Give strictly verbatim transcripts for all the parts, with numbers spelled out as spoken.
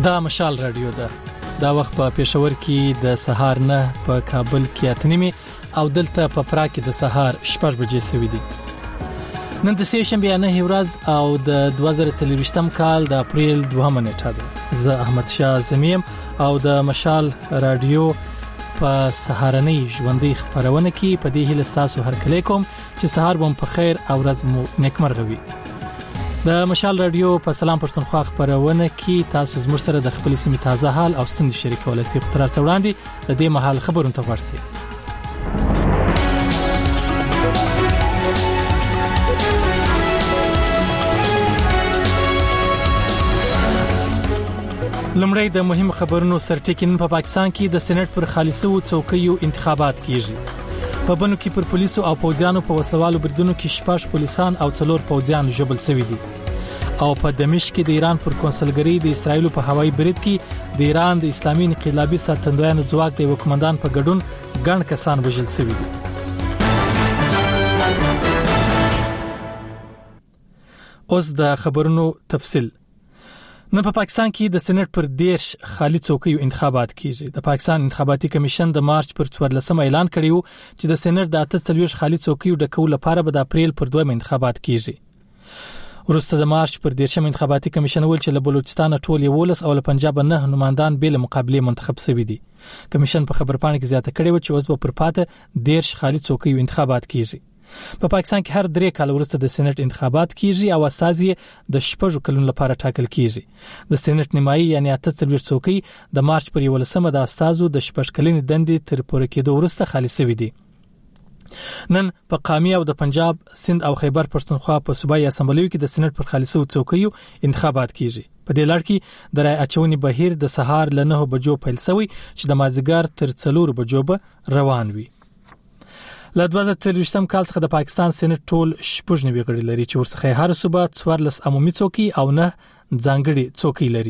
دا مشال رادیو ده. دا وخت په پېښور کې د سهار نه په کابل کې اتنیمه او دلته په پرا کې د سهار شپږ بجې سوي دي. نن د سې شنبه نه ورځ او د دوه زره څلوېښتم کال د اپریل دوهمه نیټه ده. زه احمد شاه زمیم او د مشال رادیو په سهارنۍ ژوندۍ خبرونه کې په دې هیله تاسو هر کله کوم چې سهار بم په خیر او ورځ مو نیکمرغه وي. د مشال رادیو په سلام پښتونخوا خبرونه کې تاسو زموږ سره د خپل سیمې تازه حال او ستونزې شریکولای شئ. خو تر څو وړاندې د دې مهال خبرونه ته ورسئ. لمړی د مهم خبرونو سرټکی نن په پاکستان کې د سېنات پر خالصو څوکیو انتخابات کیږي. په بنو کې پر پولیسو او پوځیانو په وسلوالو بریدونو کې شپږ پولیسان او څلور پوځیان ژوبل شوي دي. او په دمشق کې د ایران پر کنسولګری د اسرایل په هوایي برید کې د ایران د اسلامي انقلابي ساتندویانو ځواک د وکمندان په ګډون ګڼ کسان وژل شوي دي. اوس د خبرونو تفصیل. نن په پاکستان کې د سېنات پر دیرش خالي څوکیو انتخابات کیږي. د پاکستان انتخاباتي کمیشن د مارچ پر څوارلسمه اعلان کړی و چې د سېنات د اته څلوېښت خالي څوکیو د کول لپاره به د اپریل پر دوه انتخابات کیږي. وروسته د مارچ پر دیرشم انتخاباتي کمیشن ول چې له بلوچستان ټول یولس او له پنجاب نه نمائندان به له مقابله منتخب شوي دي. کمیشن په خبرپاڼه کې زیاته کړی و چې اوس به پر پاته دیرش خالي څوکیو انتخابات کیږي. په پاکستان کې هر درې کال وروسته د سېنات انتخابات کیږي او اساسي د شپږو کلونو لپاره ټاکل کیږي. د سېنات نیمایي یعنی اته څلوېښت څوکۍ د مارچ پر یولسمه د استازو د شپږ کلنې دندې تر پوره کېدو وروسته خالي شوي دي. نن په قامي او د پنجاب، سند او خیبر پښتونخوا په صوبایي اسمبلیو کې د سېنات پر خالصو څوکیو انتخابات کیږي. په دې لړ کې د رای اچونې بهیر د سهار له نه بجو پیل شوی چې د مازیګر تر څلور بجو به روان وي. له دوه زره څلوېښتم کال څخه د پاکستان سېنات ټول شپږ نوي غړي لري چې ورڅخه هر صوبه څوارلس عمومي څوکۍ او نه ځانګړي څوکۍ لري.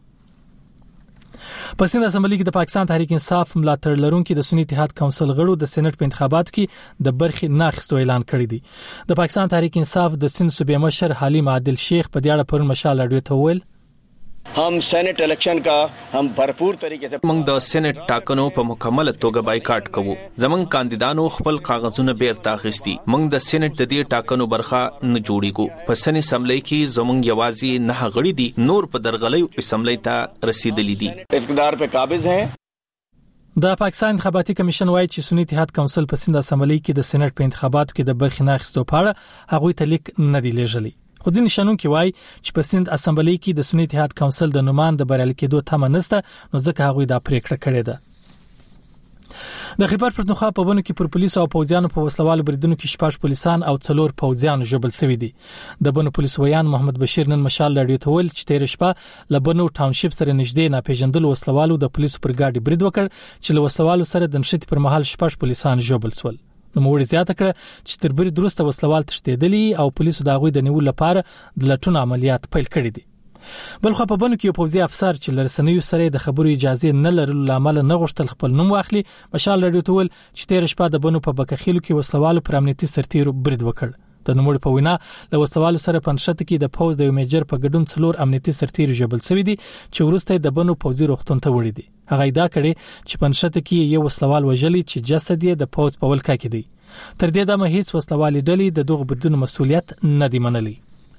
په سند اسمبلی کې د پاکستان تحریک انصاف ملاتړ لرونکي د سنی اتحاد کونسل غړو د سېنات په انتخاباتو کې د برخې ناخستو اعلان کړی دی. د پاکستان تحریک انصاف د سند صوبې مشر حلیم عادل شیخ په دې اړه پر مشال رادیو ته وویل हम senate election का हम भरपूर तरीके से موږ د سېنات ټاکنو په مکمل توګه بایکاټ کوو. زمونږ کاندیدانو خپل کاغذونه بیرته اخیستي. موږ د سېنات د دې ټاکنو برخه نه جوړیږو. په سنی اسمبلی کې زمونږ یوازې نه غړي دي، نور په درغلۍ اسمبلی ته رسیدلي دي. اقتدار په قابض ہیں. د پاکستان انتخاباتي کمیشن وايي چې سنی اتحاد کونسل په سند اسمبلی کې د سېنات په انتخاباتو کې د برخې ناخستو په اړه هغوی ته لیک نه دی لېږلی. خو ځینې شنونکي وایي چې په سند اسمبلی کې د سنی اتحاد کونسل د نومان د بریالي کېدو تمه نشته، نو ځکه هغوی دا پریکړه کړې ده. د خیبر پښتونخوا په بنو کې پر پولیسو او پوځیانو په وسلوالو بریدونو کې شپږ پولیسان او څلور پوځیان ژوبل شوي دي. د بنو پولیس ویان محمد بشیر نن مشال رادیو ته ویل چې تیر شپه له بنو ټاونشپ سره نږدې ناپېژندل وسلوالو د پولیسو پر ګاډي برید وکړ چې له وسلوالو سره د نښتې پر مهال شپږ پولیسان ژوبل شول. نو موږ زیاته کړه چې تر برید وروسته وسلوال تښتېدلي او پولیسو د هغوی د نیولو لپاره د لټون عملیات پیل کړي دي. بلخو په بنو کې یو پوځي افسر چې له رسنیو سره د خبرو اجازه نه لرلو لامل نه غوښتل خپل نوم واخلي، مشال رادیو ته ویل چې تیر شپه د بنو په بکخیلو کې وسلوالو پر امنیتي سرتیرو برید وکړ. د نوموړي په وینا له وسلوالو سره په نښته کې د پوځ د یو میجر په ګډون څلور امنیتي سرتیري ژوبل شوي دي چې وروسته د بنو پوځي روغتون ته وړي دي. هغه ادعا کړې چې په نښته کې یو وسلوال وژلی چې جسد یې د پوځ په ولکه کې دی. تر دې دمه هیڅ وسلوالي ډلې د دغه بریدونو مسؤلیت نه دی منلی.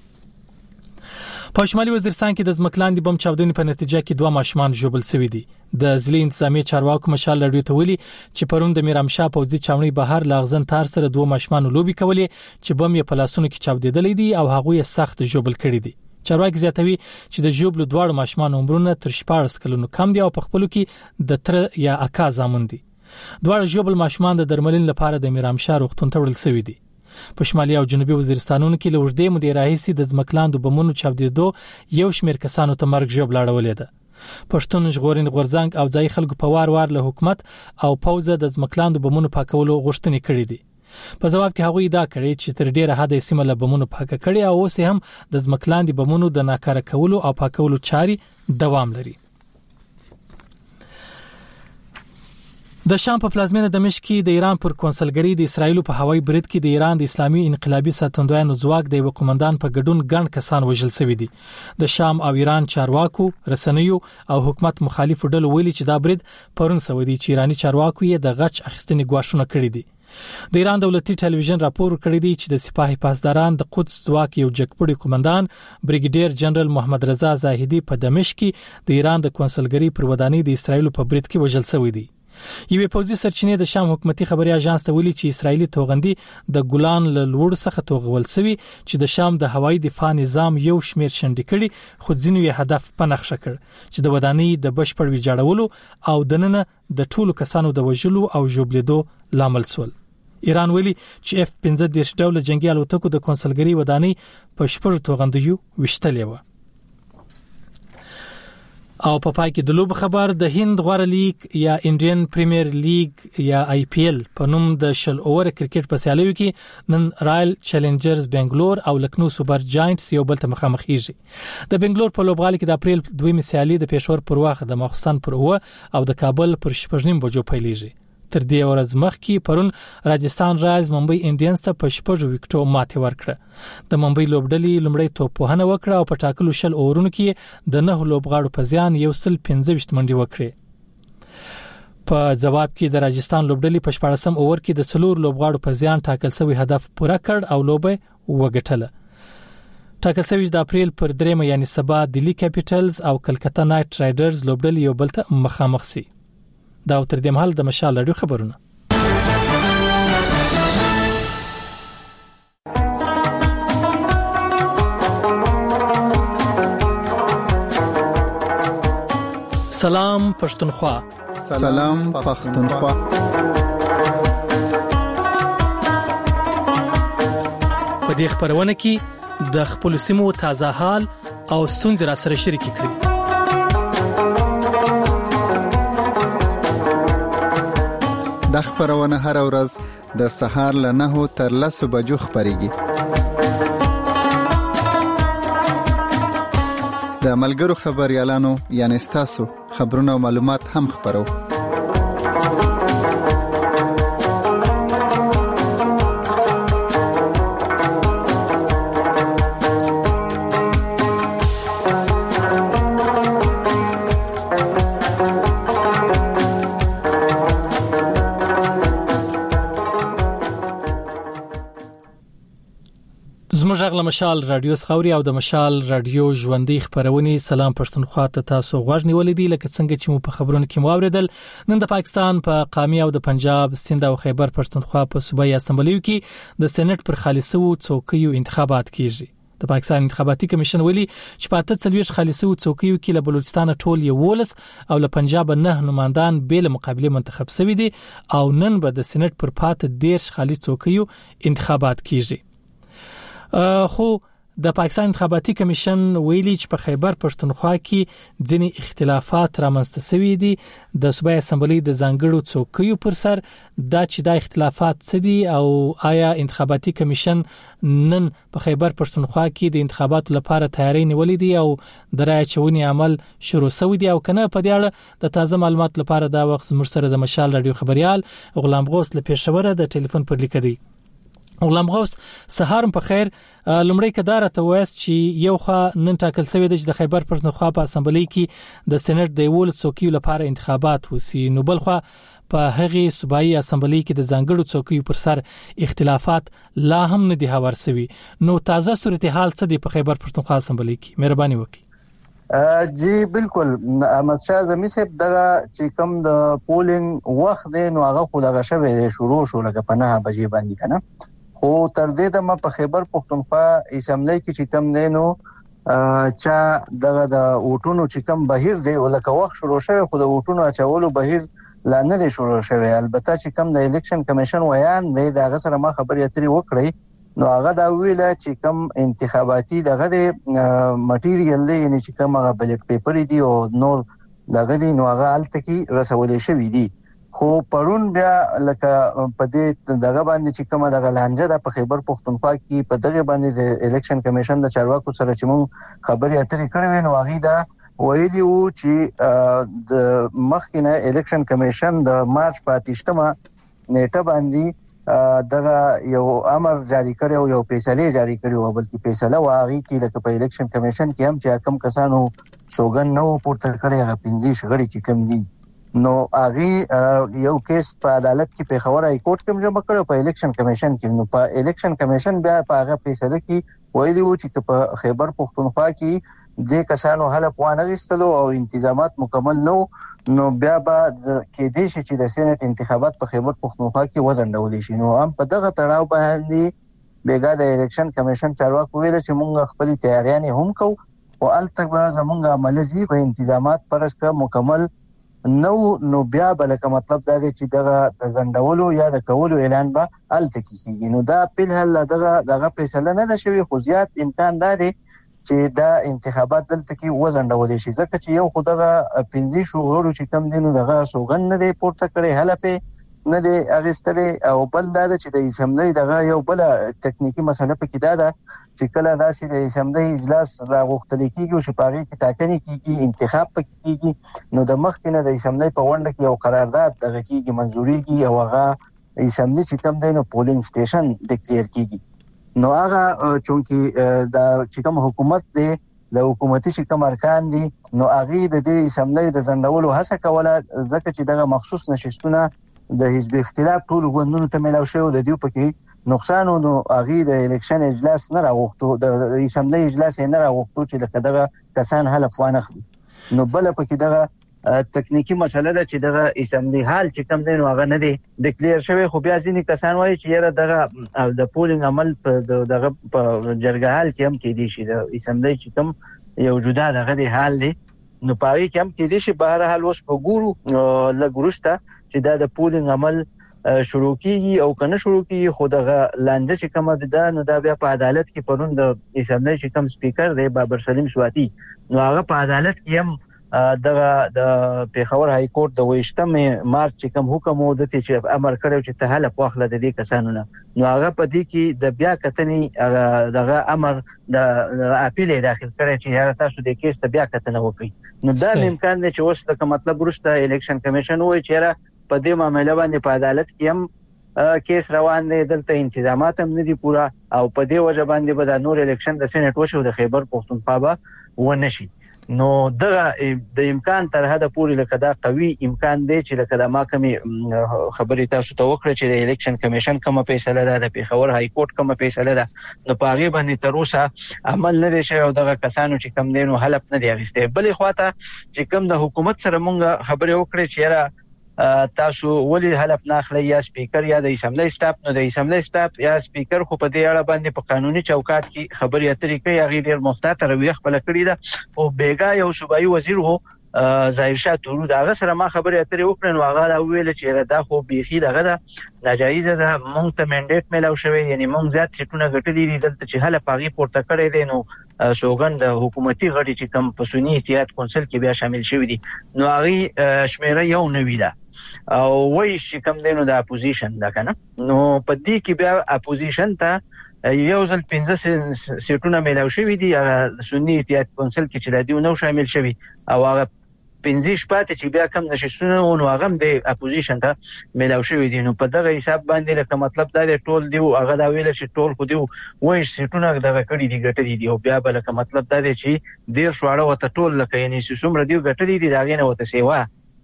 په شمالي وزیرستان کې د ځمکلاندې بم چاودنې په نتیجه کې دوه ماشومان ژوبل شوي دي. د ضلعي انتظامی چارواکو مشال رادیو ته ویلي چې پرون د میرامشاه پوځي چاونۍ بهر لاغزن تار سره دوه ماشومان لوبي کولې چې بم یې په لاسونو کې چاودېدلې دي او هغه یې سخت ژوبل کړي دي. چارواکي زیاتوي چې د ژوبلو دواړو ماشومان عمرونه تر شپاړس کلونو کم دي او په خپلو کې د تر یا اکا زامن دي. دواړه ژوبل ماشومان د درملنې لپاره د میرامشاه روغتون ته وړل شوي دي. په شمالي او جنوبي وزیرستانونو کې له اوږدې مودې راهیسې د ځمکلاندو بمونو چاودېدو یو شمېر کسانو ته مرګ ژوبله اړولې ده. پښتون ژغورنې غورځنګ او ځای خلکو په وار وار له حکومت او پوځه د ځمکلاندو بمونو پاکولو غوښتنې کړې دي. په جواب کې هغوی ادعا کړې چې تر ډیره حده سیمه له بمونو پاکه کړې او اوس هم د ځمکلاندې بمونو د ناکاره کولو او پاکولو چاري دوام لري. د شام په پلازمینه دمشق کې د ایران پر کونسلګری د اسرایل په هوایي برید کې د ایران د اسلامي انقلابي ساتندویانو ځواک د یو قومندان په ګډون ګڼ کسان وژل شوي دي. د شام او ایران چارواکو، رسنیو او حکومت مخالفو ډلو ویلي چې دا برید پرون سوي دي چې ایرانی چارواکو یې د غچ اخیستنې ګواښونه کړي دي. د ایران دولتي ټلویزیون راپور کړی دی چې د سپاه پاسداران د قدس ځواک یو جګپړی قومندان بریګیډیر جنرال محمد رضا زاهدی په دمشق کې د ایران د کونسلګری پر ودانۍ د اسرایل په برید کې وژل شوی دی. یوې پوځي سرچینې د شام حکومتي خبري اژانس ته ویلي چې اسرایلی توغندي د ګولان له لوړ څخه توغول شوی چې د شام د هوایي دفاع نظام یو شمیر شنډ کړي، خو ځینې یې هدف پنځه کړ چې د ودانۍ د بشپړ ویجاړولو او دننه د ټولو کسانو د وژلو او ژوبلیدو لامل شول. ایران ویلي چې اف پنځه دېرش ډوله جنگي الوتکو د کونسلګری ودانۍ په شپږ توغندیو وشتلې و. او په پای کې د لوب خبر، د هند غوړه لیگ یا انډین پریمیر لیگ یا آی پی ایل په نوم د شل اوور کرکټ په سیالیو کې نن رائل چیلنجرز بنگلور او لکنو سوپر جاینټس یو بل ته مخامخ کیږي. د بنگلور په لوبغالي کې د اپریل دویمه سیالي د پېښور پر وخت د ماخستن پر اوه او د کابل پر شپږ نیم بجو پیلېږي. تر دې ورځ مخکې پرون راجستان رایلز ممبئی انډینز ته په شپږ وکټو ماتې ورکړه. د ممبئی لوبډلې لومړی توپوهنه وکړه او په ټاکلو شل اورونو کې د نه لوبغاړو په زیان یو سل پنځه ویشت منډې وکړې. په جواب کې د راجستان لوبډلې په شپاړسم اوور کې د څلور لوبغاړو په زیان ټاکل شوی هدف پوره کړ او لوبه وګټله. ټاکل شوی د اپریل پر دریمه یعنی سبا دلی کیپټلز او کلکتا نایټ رایډرز لوبډلې یو بل ته مخامخ سي. دا تر دې مهال د مشال رادیو خبرونه. سلام پښتونخوا. سلام پښتونخوا. په دې خبرونه کې د خپل سیمو تازه حال او ستونزې را سره شریک کړي. د خبرونه هر ورځ د سهار له نهو تر لسو بجو خبريږي. د ملګرو خبريالانو یعنی تاسو خبرونه او معلومات هم خبرو. زموږ غل مشال رادیو سخوري او د مشال رادیو ژوندۍ خبرونه. سلام پښتونخوا ته تاسو غوږ نیولې دي لکه څنګه چې مو په خبرونو کې موریدل. نن د پاکستان په قامي او د پنجاب، سند او خیبر پښتونخوا په صوبایي اسمبلیو کې د سېنات پر خالصو څوکیو انتخابات کیږي. د پاکستان انتخاباتي کمیشن ویلي چې په اته څلوېښت خالصو څوکیو کې له بلوچستان ټول یو ولس او له پنجاب نه نمائندان به له مقابله منتخب شوي دي او نن به د سېنات پر پات ډېر خالص څوکیو انتخابات کیږي. خو د پاکستان انتخاباتي کمیشن ویلي چې په خیبر پښتونخوا کې ځینې اختلافات رامنځته شوي دي د صوبایي اسمبلی د ځانګړو څوکیو پر سر. دا چې دا اختلافات څه دي او آیا انتخاباتي کمیشن نن په خیبر پښتونخوا کې د انتخاباتو لپاره تیاری نیولې دي او د رای چونې عمل شروع شوی دی او کنه. په دې اړه د تازه معلومات لپاره دا وخت زموږ سره د مشال رادیو خبريال غلام غوث له پېښوره د ټلیفون پر لیک دی. غلام غوث سهار په خیر. لومړی کدار ته وایس چې یو خا نن ټاکل شوی د د خیبر پښتونخوا په اسمبلی کې د سېنات د یول څوکیو لپاره انتخابات وسی، نو بل خو په هغه صوبایي اسمبلی کې د ځانګړو څوکیو پر سر اختلافات لا هم نه دي هوار شوی. نو تازه صورتحال څه دی په خیبر پښتونخوا اسمبلی کې؟ مهرباني وکړئ. جی بالکل احمد شاه زمي صاحب دغه چې کوم د پولینګ وخت دی نو هغه خو دغه شوی شروع شو لکه په نه بجې باندې کنه. خو تر دې د ما په خیبر پښتونخوا اسمبلی کې چې کوم نه نو چې دغه د ووټونو چې کوم بهیر دی ولکه وخت شروع شوی خو د ووټونو اچولو بهیر لا نه دی شروع شوی. البته چې کوم د الیکشن کمیشن ویان دی دغه سره ما خبرې اترې وکړې نو هغه دا ویل چې کوم انتخاباتي دغه د مټیریل دی یعنی چې کوم هغه بلیټ پیپر دی او نور دغه دی نو هغه الته کې رسولې شوی دی. خو پرون بیا لکه په دې دغه باندې چې کومه دغه لانجه د په خیبر پښتونخوا کې په دغه باندې د الیکشن کمیشن د چارواکو سره چې مون خبرې اترې کړې نو هغه دا ویلي وو چې د مخکنه الیکشن کمیشن د مارچ پاتشتمه نیټه باندې دغه یو امر جاری کړی او یو فیصله جاری کړی او بلکې فیصله واغی کې لکه په الیکشن کمیشن کې هم چې کم کسانو سوګن نو پورته کړی هغه پنځه شغړي چې کم دي نو هغه یو کیس په عدالت کې په خبره های کورټ کې جمع کړو په الیکشن کمیشن کې نو په الیکشن کمیشن بیا په هغه فیصله کې ویلي وو چې په خیبر پختونخوا کې د کسانو حلف وانه غستلو او انتظامات مکمل نو نو بیا به کې دي چې د سېنات انتخابات په خیبر پختونخوا کې وزندول شي نو هم په دغه تړاو باندې بیګا د الیکشن کمیشن چارواکو ویل چې موږ خپل تیاریانې هم کوو او الته به زمونږ عملزي په انتظامات پرسکه مکمل نو نو بیا بلکه مطلب دا دی چې دغه د زندولو یا د کولو اعلان به الته کیږي نو دا په هل دغه دغه فیصله نه ده شوی خو زیات امکان دی چې دا انتخابات دلته کې وزندول شي ځکه چې یو خدغه پنځه شغړو چې کم دینو دغه سوګن نه دی پورته کړي حلفه نه دی اغستلې او بل دا چې د اسمبلی دغه یو بل ټکنیکی مسله پکې دا ده چې کله داسې د اسمبلی اجلاس راغوښتل کېږي او شپږی کې ټاکنې کېږي انتخاب پکې کېږي نو د مخکنه د اسمبلی په وړاندې کې یو قرارداد دغه کېږي منځوري کېږي او هغه اسمبلی چې کم دی نو پولینګ سټیشن ډیکلیئر کېږي نو هغه چونکی د چې کوم حکومت دی د حکومتي چې کوم ارکان دي نو هغه د دې اسمبلی د زندولو هڅه کوله ځکه چې دغه مخصوص نشستونه د حزب اختلاف ټول غوندونو ته ملاو شو د دې پکې نقصان نو هغه د الیکشن اجلاس نه راغوښتو د اسمبلی اجلاس نه راغوښتو چې لکه دغه کسان حلف وانه خلي نو بل پکې دغه تکنیکی مسله ده چې دغه اسمبلی حال چې کم دی نو هغه نه دی ډیکلیئر شوی خو بیا ځینې کسان وایي چې یاره دغه د پولینګ عمل په دغه په جرګه حال کې هم کې دي شي د اسمبلی چې کم یو جدا دغه دی حال دی نو پاره کې هم کې دي شي بهر حال اوس په ګورو لګورسته چې دا د پولینګ عمل شروع کیږي او کنه شروع کیږي خو دغه لانجه چې کومه ده نو دا بیا په عدالت کې پرون د اسمبلی چې کوم سپیکر دی بابر سلیم سواتی نو هغه په عدالت کې هم دغه د پیښور های کورټ د ویشتم مارچ چې کوم حکم و د چې امر کړو چې ته حلف واخله د دې کسانو نه نو هغه په دې کې د بیا کتنې دغه امر د اپیل داخل کړی چې یاره تاسو د کیس ته بیا کتنه وکړئ نو دا امکان دی چې اوس لکه مطلب ورسته الیکشن کمیشن وایي چې په دې معاملې باندې په عدالت کې هم کیس روان دی دلته انتظامات هم نه دي پورا او په دې وجه باندې به د نور الیکشن د سېنات وشو د خیبر پختونخوا به ونشي نو دغه د امکان تر حد پورې لکه دا قوي امکان دی چې لکه دا ما کمی خبرې تاسو ته وکړه چې د الیکشن کمیشن کومه فیصله ده د پیښور های کورټ کومه فیصله ده نو په هغه باندې تر اوسه عمل نه دی شوی او دغه کسانو چې کم دینو حلف نه دی اغسته بلې خواته چې کم د حکومت سره مونږ خبرې وکړې چې یاره تاسو ولی حلف نه اخلي یا سپیکر یا د اسمبلی سټاف نو د اسمبلی سټاف یا سپیکر خو په دې اړه باندې په قانوني چوکاټ کې خبرې اترې کوي هغه ډیر محتاط رویه خپل کړی ده او بیګا یو صوبایي وزیر وو ظاهر شاه تورو داغه سره ما خبرې اترې وکړن واغه دا ویل چې دا خو بيخي دغه ده ناجایز ده مونږ ته منډیټ ملاو شوی یعنی مونږ زیات سټونه غټلې دي دلته چې حل پاغي پورته کړی دي نو سوګند حکومتي غړي چې کم په سنی احتیاط کونسل کې بیا شامل شوی دي نو هغه شمیره یو نوی ده او وایي چې کم دینو د اپوزیشن ده کنه نو په دې کې بیا اپوزیشن ته یو ځل پنځه سیټونه ملاو شوی دي هغه سنی احتیاط کونسل کې چې راډیو نو شامل شوی او هغه پنځه شپته چې بیا کم نشښونه او هغه د اپوزیشن ته ملاو شوی دي نو په دغه حساب باندې لکه مطلب دا دی ټول دی هغه دا ویل چې ټول خو دی وایي سیټونه دغه کړی دي ګټلې دي او بیا بل لکه مطلب دا دی چې ډیر شواړه وته ټول لکه یعنی څومره دی ګټلې دي دا غینه وته سیوا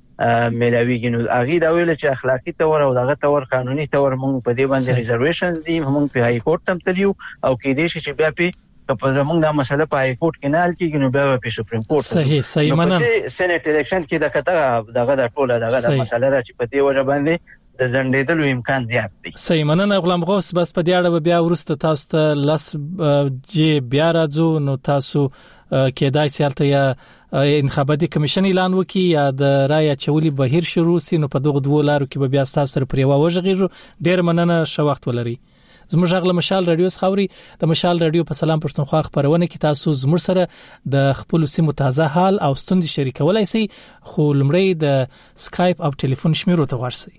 ملاویږي نو هغه دا ویل چې اخلاقی تور او دغه تور قانوني تور موږ په دې باندې ریزرویشن دي موږ په هاي کورټ تم تلیو او کې دې چې بیا په په زمونږ دا مسله په هاي کورټ کې نه حل کیږي نو بیا په سپریم کورټ صحیح صحیح مننه په سېنات الیکشن کې دا کته دغه د ټوله دغه د مسله را چې په دې وجه باندې د زندېدلو امکان زیات دی صحیح مننه غلام غوث بس په دې اړه بیا ورسته تاسو ته لاس جی بیا راځو نو تاسو کېدای سیالته یا انتخاباتي کمیشن اعلان وکي یا د رای چولي بهیر شروع سي نو په دغه دوه لارو کې به بیا تاسو سره پریوا وژغیږو ډیر مننه شو وخت ولري زموږ غل مشال رادیو خاوري د مشال رادیو په سلام پښتونخوا خبرونه کې تاسو زموږ سره د خپل سیمو تازه حال او ستوندې شریکولای شئ خو لمړی د سکایپ او ټلیفون شمیرو ته ورسئ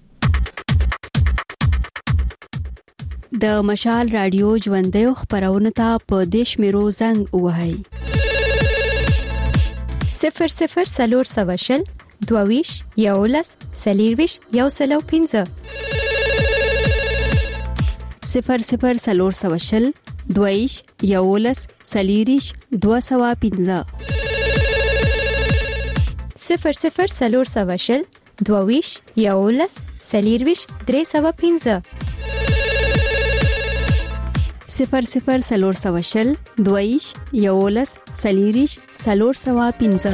د مشال رادیو ژوندۍ خبرونه ته په دیش میرو زنګ وهاي صفر صفر سلور سواشل دویش یولس سلیرویش یو سلو پینزه صفر صفر سلور سواشل دویش یولس سلیریش دو سوا پینزه صفر صفر سلور سواشل دویش یولس سلیرویش درې سوا پینزه صفر صفر سلور سواشل دویش یولس سلیریش سلور سوا پینزه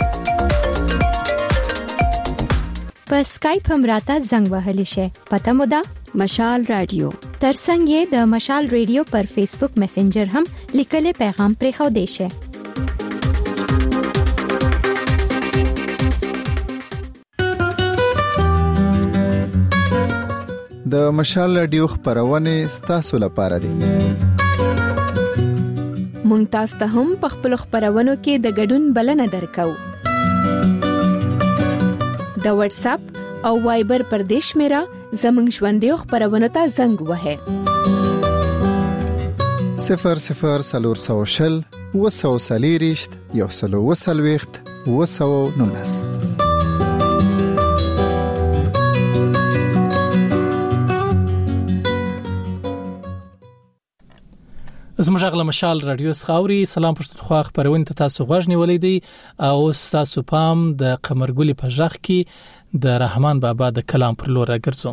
په اسکایپ هم راته زنګ وهلی شي. پته مو ده مشال رادیو. ترڅنګ یې د مشال رادیو پر فیسبوک میسنجر هم لیکلي پیغام پرې خو دی شي. د مشال رادیو خبرونه ستاسو لپاره دي. مونږ تاسو ته هم په خپل خبرونو کې د ګډون بلنه درکو. د واتس اپ او وایبر پر دیش میرا زمنګ ژوندې خبرونه ته زنګ وهه صفر صفر سلور سوشل وسو سلیریشت یو سلو وسلويخت وسو نونس. زموږ غل مشال رادیو سخاوري سلام پښتونخوا خبرونه ته تاسو غوښنی ولیدي او تاسو پام د قمرګلی په ژغ کې د رحمان بابا د کلام پر لور راګرځوم.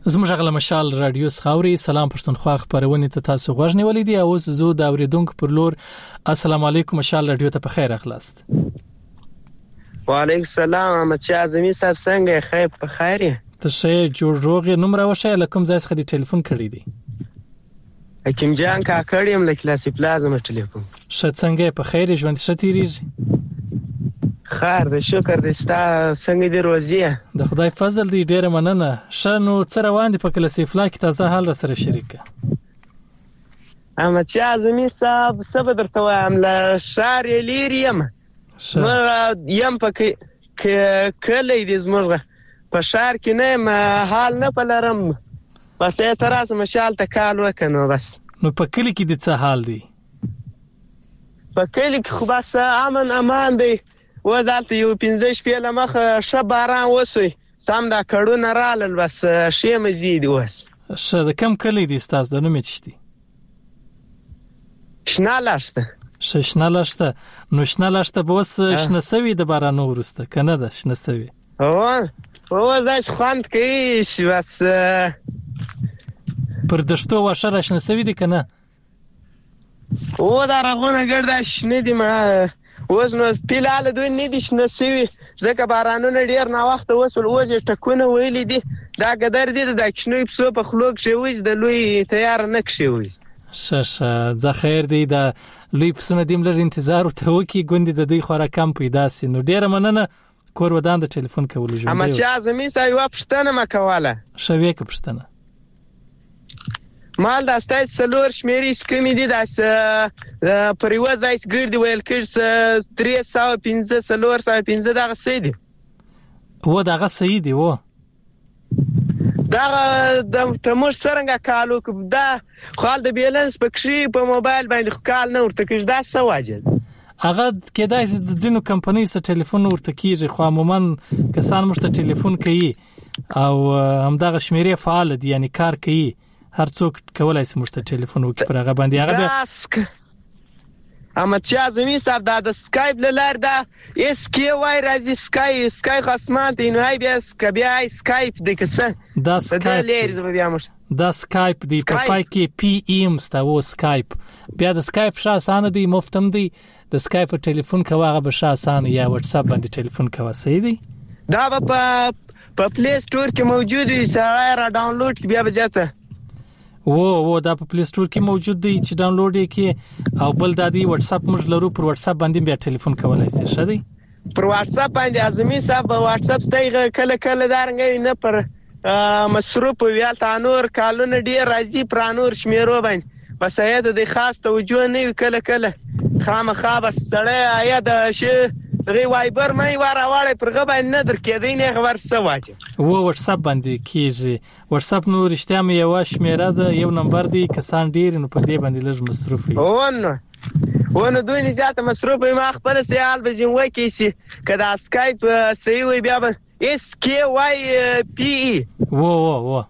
زموږ غل مشال رادیو خاوري سلام پښتونخوا خبرونه ته تاسو غوښنی ولیدي او زه د اوریدونکو پر لور السلام علیکم مشال رادیو ته په خیر اخلاص. وعلیکم السلام احمد شاه اعظمي صاحب څنګه خیر په خیر ته شه جوړ روغ نمبر وشه لکم ځای څخه د ټلیفون کړی دی حکیم جان کا کړیم ل کلاسي پلازم ټلیفون شه څنګه په خیر ژوند شتيري خیر د شکر د ستا څنګه دی روزیه د خدای فضل دی ډیره مننه شنو تر روان دي په کلاسي فلا کې تازه حال سره شریکه احمد شاه اعظمي صاحب صبر درته وایم له شار لیریم نو یم پکې کله دې زموږ په شار کې نه حال نه پلرم بس اعتراض مشال ته کال وکنو بس نو په کلی کې د څه حال دی په کلی کې خو بس امن امان دی و دالته یو پنځه شپې لمخه ش باران وسوي سم دا کډونه رالل بس شی مزید وس ش د کم کلی دی تاسو د نوم چشتي شنالاشته ش شنالاشته نو شنالاشته بوس شنسوي د باران ورسته کنه ده شنسوي او او داس خوند کوي بس پر دشتو واشره شنسوي دي کنه او دا رغونه ګرځا شنه دي ما اوس نو پیلاله دوی نه دي شنه سوي ځکه بارانونه ډیر نه وخت وصل اوس ټکونه ویلې دي دا قدر دي د کښنوي په په خلوق شوي د لوی تیار نه کښوي شاشه ځه خیر دی دا لوی پسنه دیم لر انتظار ته وکي ګوندې د دوی خورا کم پیدا سي نو ډیر مننه کور ودان د ټلیفون کول جوړ دی اما چې اعظمي سای و پښتنه ما کوله شوي کې پښتنه مال دا ستای سلور شمیري سکمی دي داس پریوز ایس ګرد ویل کړس درې سوه پنځه سلور سوه پنځه دغه سیدي و دغه سیدي و دا د تمور سرنګ کالو دا خال د بیلنس پکشي په موبایل باندې کال نه ورته کېږي دا څه واجب هغه کېدای سي د ځینو کمپنیو سره ټلیفون ورته کېږي خو عموما کسان مشته ټلیفون کوي او همدغه شمیرې فعال دي یعنی کار کوي هر څوک کولای شي مشته ټلیفون وکړي پر هغه باندې هغه اما چې اعظمي صاحب دا د سکایپ لار دا اس کی وای راځي سکای سکای خصمان دی نو هي بیا بیا سکایپ د کسه دا سکایپ دا سکایپ دی په پای کې پی ایم ستو سکایپ بیا د سکایپ شاه اسانه دی مفتم دی د سکایپ ټلیفون کواغه به شاه اسانه یا واتس اپ باندې ټلیفون کوا صحیح دی دا په په پلی سٹور کې موجود دی سره را ډاونلوډ کی بیا بجاته و و دا په پلی سٹور کې موجود دی چې ډاونلوډ یې کې او بل د دې واتس اپ موږ لرو پر واتس اپ باندې بیا ټلیفون کولای شي شه دی پر واتس اپ باندې اعظمي صاحب واتس اپ ستایغه کله کله دارنګ نه پر مصروف ویل تانور کالونه ډیر راځي پرانور شمیرو باندې بس اې د خاص توجه نه کله کله خامخا بس سړی ایا د شی غي وایبر مې وراوړې پرغه باندې نه درکېدې نه خبر څه واجب و واتس اپ باندې کیږي واتس اپ نو رښتیا مې یو شمیره ده یو نمبر دی کسان ډیر نو په دې باندې لږ مصروف وي ونه ونه دوی نه زیاته مصروف وي ما خپل سیال به جن وکی سي کدا سکایپ سي وي بیا اس کی وای پی ای و و و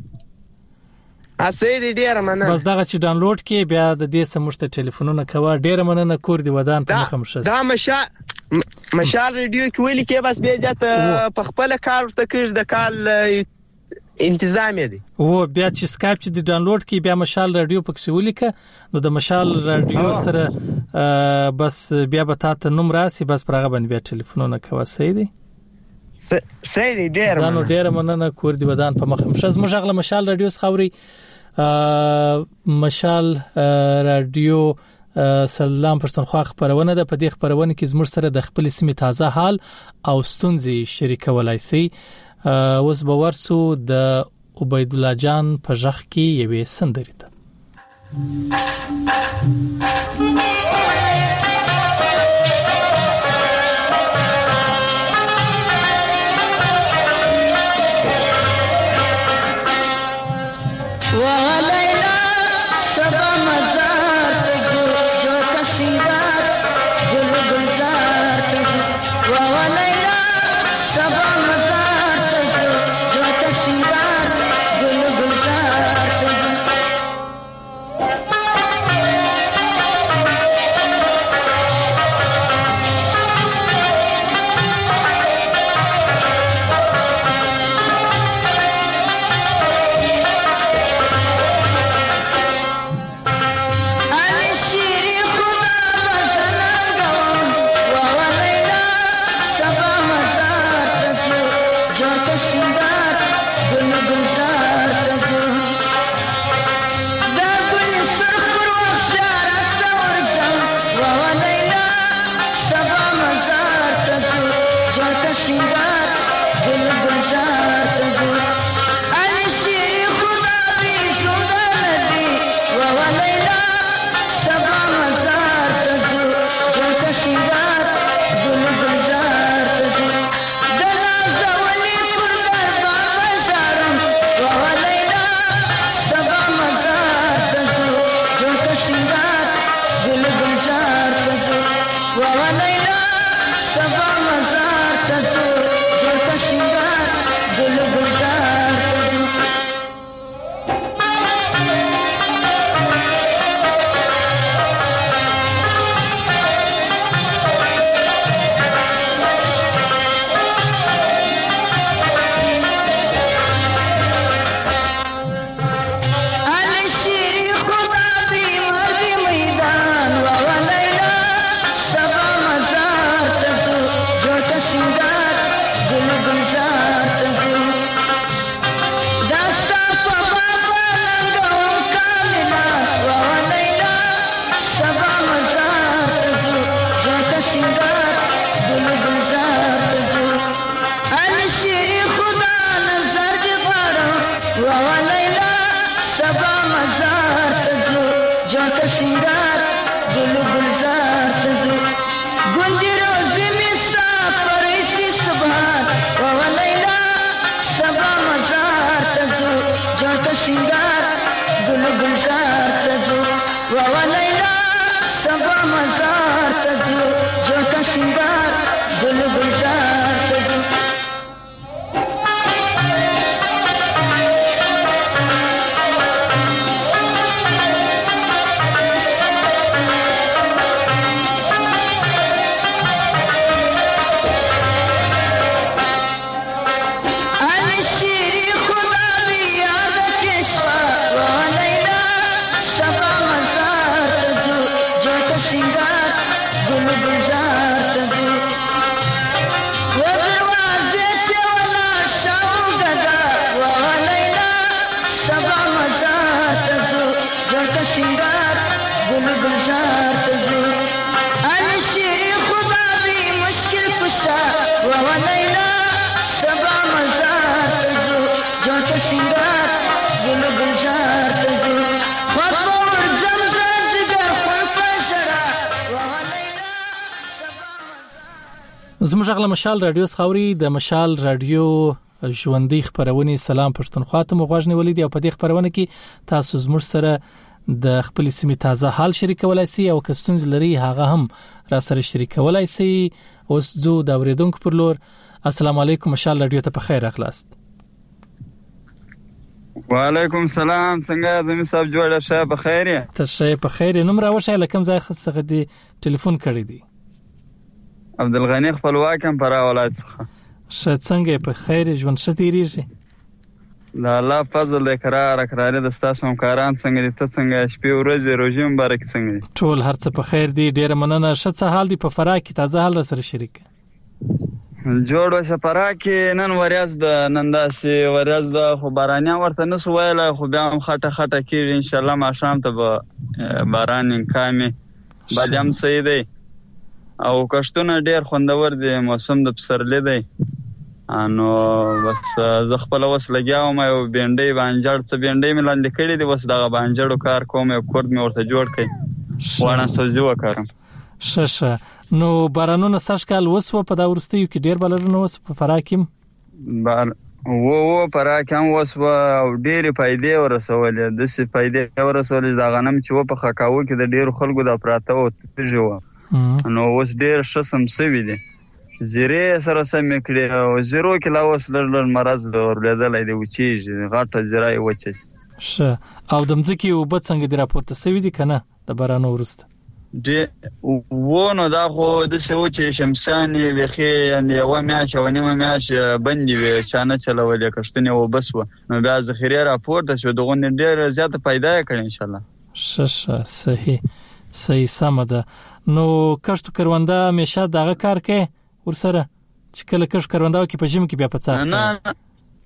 اسې دې ډیر مننه بس دغه چې ډاونلوډ کې بیا د دې سمشته ټلیفونونه کوا ډیر مننه کور دی ودان په مخم شس دا مشا مشال ریډیو کې ویل کې بس بیا ځته په خپل کار ته کېږي د کال انتظام دی او بیا چې سکایپ چې د ډاونلوډ کې بیا مشال رادیو پکې ولیکه نو د مشال رادیو سره بس بیا به تاسو نوم راسي بس پرغه باندې بیا ټلیفونونه کوا صحیح دی صحیح دی ډیر مننه ډیر مننه کور دی ودان په مخم شس مشغله مشال رادیو خوري مشال رادیو سلام پښتونخوا خبرونه ده په دې خبرونه کې زموږ سره د خپل سیمې تازه حال او ستونزې شریکولای شي اوس به ورسو د عبید الله جان په ژغ کې یوې سندرې ته Thank you. وا لیلا سبا مزار تزو جوړ سنگار ګل گلزار تزو ګوندې روزي می سفر سی سبحان وا لیلا سبا مزار تزو جوړ سنگار ګل گلزار تزو وا لیلا سبا مزار تزو جوړ سنگار ګل گلزار تزو زموږ غل مشال رادیو خاوري د مشال رادیو ژوندۍ خبرونه سلام پښتونخوا ته مغوښنه ولیدي او په دې خبرونه کې تاسو زموږ سره د خپل سیمې تازه حال شریکولای شئ او کستونز لري هغه هم را سره شریکولای شئ. اوس زو د اوریدونکو پر لور السلام علیکم مشال رادیو ته په خیر اخلاص. وعلیکم السلام څنګه زمي صاحب جوړه شه په خیر یې ته شه په خیر نوم راوښه لکم ځای خصه دی ټلیفون کړی دی عبدالغنی خپلواک هم پر اولاد څخه شه څنګه په خیر ژوند شتيریږي دا الله فضل دې قرار اقرار د تاسو همکاران څنګه دي ته څنګه شپې ورځې روزي مبارک څنګه دي ټول هرڅه په خیر دي ډیر مننه شه حال دي په فرا کې تازه حال سره شریک جوړ وشه فرا کې نن وریاز د ننداسي وریاز د خو بارانیا ورته نس ویل خو بیا هم خټه خټه کې ان شاء الله ما شام ته باران کامي بعد هم صحیح دی او کښتونه ډیر خوندور دي موسم د پسرلی دی انو بس زه خپل وس لګیاوم او بینډي باندې څه بینډي ملاند کړي دي بس دا باندې کار کوم او کورد مې ورته جوړ کړي وانه سوزي وکړم ششه نو بارانونه سشکال وسو په دا ورستیو کې ډیر بلرونه وسو په فراکیم بار وو وو فراکم وسو او ډیر فائدې ورسولې د څه فائدې ورسولې دا غنم چې و په خکاو کې د ډیر خلکو د پراته او تجو نو اوس ډیر شسم سوي دي زیره سره سم کړي او زیرو کې لا اوس لړل مرز ورلیدل دی وچی غاټه زیرای وچس شه او دمځکی او بد څنګه دی راپورته سوي دي کنه د بارانو ورست دې وونه دا خو د سوي چې شمساني وخی یعنی و میاش او نیمه میاش بندي وي چانه چلولې کښتنه و بس و نو بیا ذخیره راپورته شو دغه ډیر زیاته پیدا کړي ان شاء الله شه شه صحیح صحیح سمده نو کښتو کروانده همیشه دغه کار کوي ورسره چې کله کښ کروانده کې په ژمي کې بیا پڅاخ نه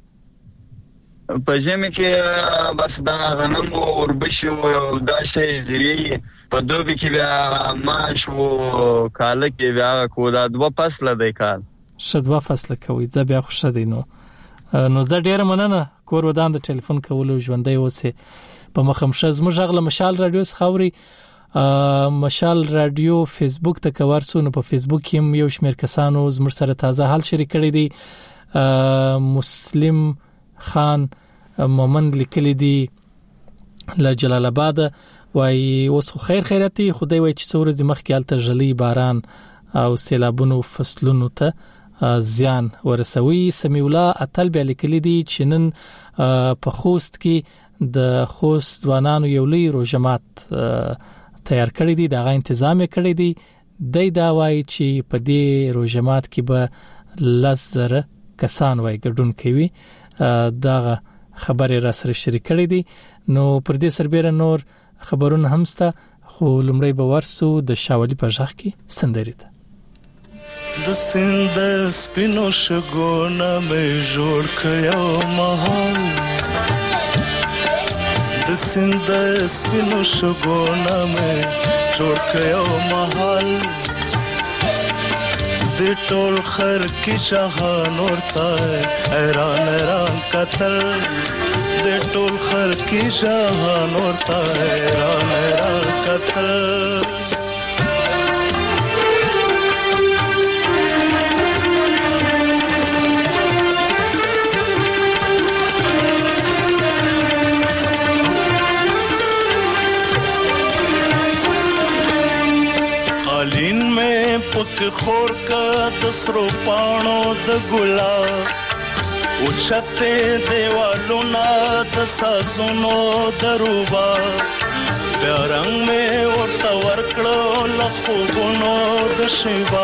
په ژمي کې بس دا غنم وربشي او دا شی زری په دوبي کې بیا ماش او کال کې بیا کولا دوه فصله دی کال شدوا فصله کوي ځ بیا خوشاله دي نو نو زه ډیر مننه کور ودان د ټلیفون کولو ژوندۍ اوسه په مخمشه زموږ غل مشال رادیو خاوري مشال رادیو فیسبوک ته کورسو نو په فیسبوک کې یو شمېر کسانو زموږ سره تازه حال شریک کړي دي مسلم خان مومن لیکلی دی له جلال آباد وای اوس خو خیر خیرتي خدای وای چې څورز د مخ کې الته جلی باران او سیلابونو فصلونو ته زیان ورسوي سمیع الله اتل به لیکلی دی چې نن په خوست کې د خوست ځوانانو یو لوی روجمات تیار کړی دی دا غا تنظیم کړی دی د دا وای چې په دې روجمات کې به لزر کسان وای ګډون کوي دا خبره را سره شریک کړی دی نو پر دې سربېره نور خبرونه همسته خو لمړی به ورسو د شاولی په ځخ کې سندري ده د سند سپینو شګونه مې جوړ کړو ماحول د سند سپینو شګونه مې جوړ کړو ماحول د ټول خر کی شاهان ورته حیران حیران قتل د د ټول خلقي جهان ورته حیران حیران کتل قالین میں پک خور کا دسرو پانو د ګلاب اوچته دیوالو نا د ساسونو دروبا بیا رنگ میں ورته ورکړو لخوبونو د شیبا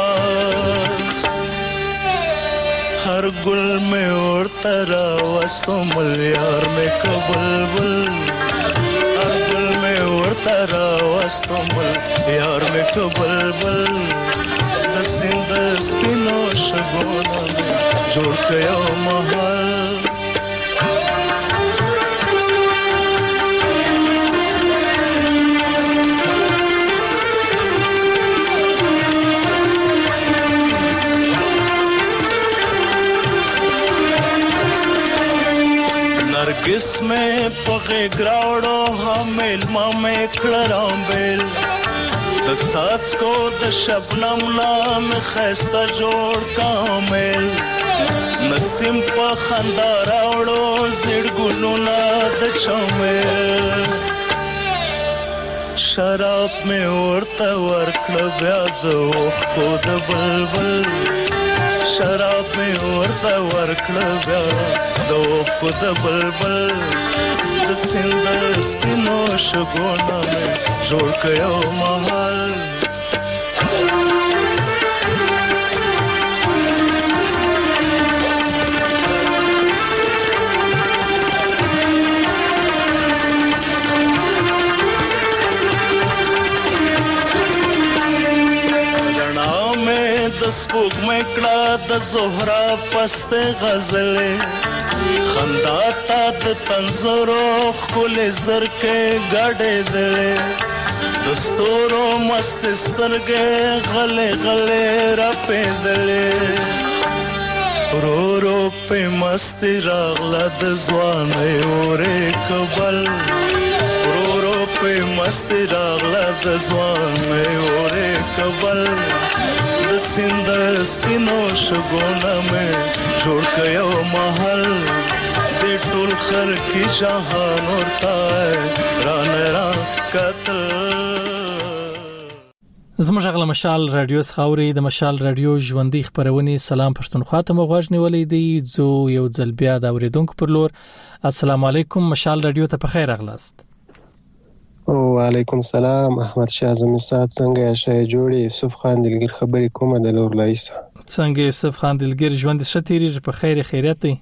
هر ګل میں ورته راوستو ملیار میں کبلبل هر ګل میں ورته راوستو ملیار میں کبلبل د سیند سپینو شګونو جوړ کيو محل नरगिस में पगे ग्रावड़ो हमेल मामे खड़रांबेल د ساز کو د شبنم نام خسته جوړ کامل نسیم په خندا راوړو زړ ګلونه د چمل شراب می ورته ورکړ بیا د اوخ کو د بلبل شراب می ورته ورکړ بیا د اوخ کو د بلبل د سیند سپینو شګونه می جوړ کيو محل د سپوږ مکړه د زهرا پسته غزلې خندا تا د تنزرو خل زرکه غړې دلې د ستورو مست سترګې غلې غلې را پېدلې رو رو په مست راغله د ځوانې اورې کبل رو رو په مست راغله د ځوانې اورې کبل د سیند سپینو شګونه مې جوړ کيو محل د ټول خلقي جهان ورته ران ران کتل زموږ غل مشال رادیو خاوري د مشال رادیو ژوندۍ خبرونه سلام پښتونخوا ته مغواړ نیولې دی زو یو ځل بیا د اوریدونکو پر لور السلام علیکم مشال رادیو ته په خیر اغلاست وعلیکم السلام احمد شاه زمي صاحب څنګه شې جوړي یوسف خان دلګر خبرې کومه د لور لایسه څنګه یوسف خان دلګر ژوند شتيري په خیر خیریت دی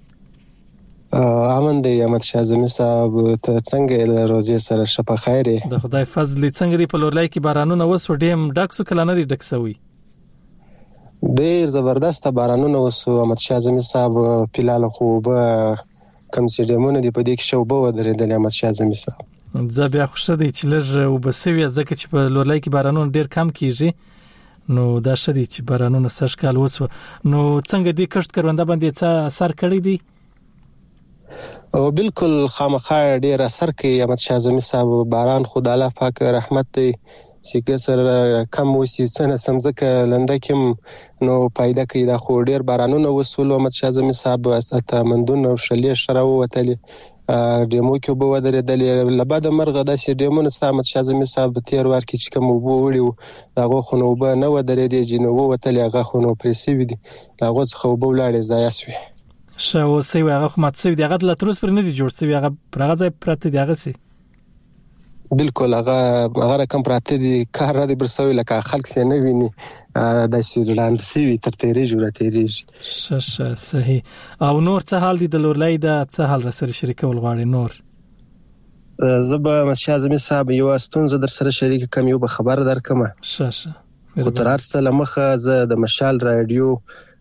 امن دی احمد شاه زمي صاحب ته څنګه له روزي سره شپه خیره د خدای فضل څنګه دی په لور لای کې بارانونه وسو ډیم ډاکسو کله نه دی ډکسوي ډیر زبردست بارانونه وسو احمد شاه زمي صاحب پلاله خو به کم سي ډیمونه دی په دې کې شوبه ودرېدل احمد شاه زمي صاحب زه بیا خوشاله دي چې لږ وبسوي ځکه چې په لورلای کې بارانونه ډیر کم کیږي نو دا شدي چې بارانونه سږ کال وسو نو څنګه دي کښت کرونده باندې څه اثر کړی دی او بالکل خامخا ډیر اثر کوي احمد شاه زمي صاحب باران خدای الله پاک رحمت دی چې سره کم وسی څنګه سمځکه لنده کوم نو پیدا کوي دا خو ډیر بارانونه وسول احمد شاه زمي صاحب استه مندون او شلې شره وتلې ډیمو کې به ودرېدل لباده مرغه د سیډیمون سامت شاه زمي صاحب تیر ور کې چې کوم وبو وړي داغه خو نو به نه ودرېدې جنو وتل هغه خو نو پرسي وي هغه څخه وبو لاړې ځایسوي شاو سی هغه خو مات سوي هغه لا تروس پر نه دي جوړ سوي هغه پرغه ځای پراته دی هغه سي بالکل هغه هغه کم پراته دي کار را دي برسوي لکه خلک سي نه ویني د سویډلند سی وی تر تیرې جوړه تیرې ش ش صحیح او نور څه حال دي د لورلای د څه حال را سره شریکول غواړي نور زبا مشا زمي صاحب یو استونزه در سره شریک کم یو به خبر درکمه ش ش خو تر ارسله مخه زه د مشال رادیو